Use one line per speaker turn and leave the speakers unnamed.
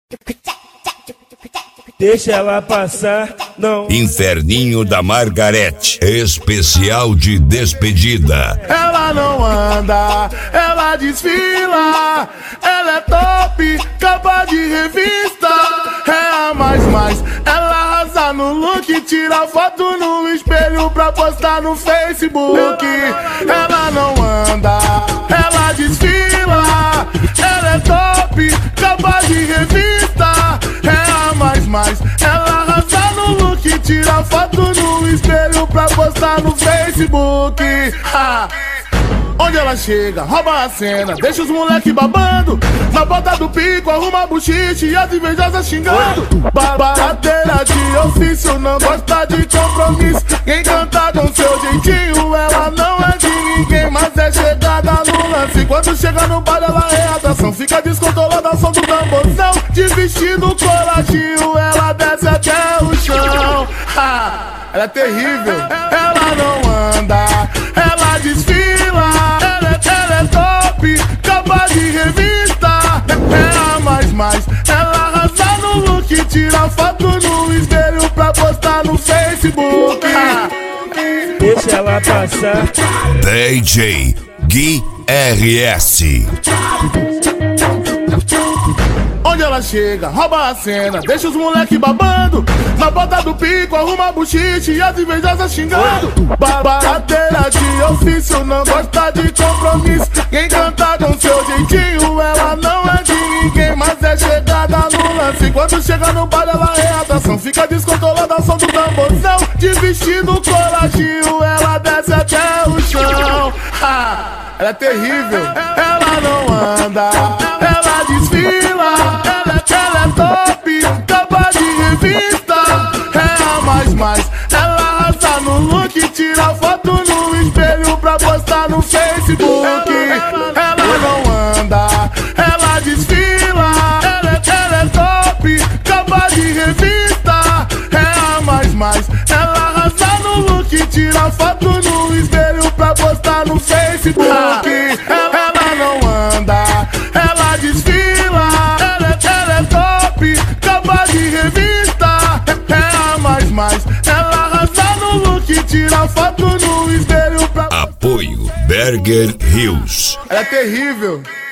Deixa ela passar, não.
Inferninho da Margarete, especial de despedida.
Ela não anda, ela desfila. Ela é top, capa de revista. É a mais, ela arrasa no look. Tira foto no espelho pra postar no Facebook. Ela não anda, ela desfila. Ela é top, capa de revista. É a mais, ela arrasa no look. Tira foto no espelho pra postar no Facebook. Onde ela chega, rouba a cena, deixa os moleque babando. Na ponta do pico, arruma buchiche e as invejosas xingando. Barateira de ofício, não gosta de compromisso. Quem canta com seu jeitinho, ela não é de ninguém, mas é chegada no lance. Quando chega no bar, ela é atração. Fica descontrolada, som do tamborzão. De vestido coladinho, ela desce até o chão. Ela é terrível, ela não anda, ela desfila. Ela é top, capa de revista. É a mais, ela arrasa no look. Tira foto no espelho pra postar no Facebook.
Deixa ela passar.
DJ Gui RS.
Onde ela chega, rouba a cena, deixa os moleque babando. Na ponta do pico, arruma buchiche e as invejosas xingando. Barateira de ofício, não gosta de compromisso. Quem canta com seu jeitinho, ela não é de ninguém, mas é chegada no lance. Quando chega no bar, ela é atração. Fica descontrolada, som do tamborzão. De vestido coladinho, ela desce até o chão. Ela é terrível, ela não anda, ela desfila. Ela é top, capa de revista. É a mais, ela arrasa no look. Tira foto no espelho pra postar no Facebook. Ela não anda, ela desfila. Ela é top, capa de revista. É a mais, ela arrasa no look. Tira foto no espelho pra postar no Facebook. Ela não anda, ela desfila. Ela é top, capa de revista. É a mais, ela arrasa no look. Tira foto no espelho pra...
Apoio Berger Hills.
Ela é terrível.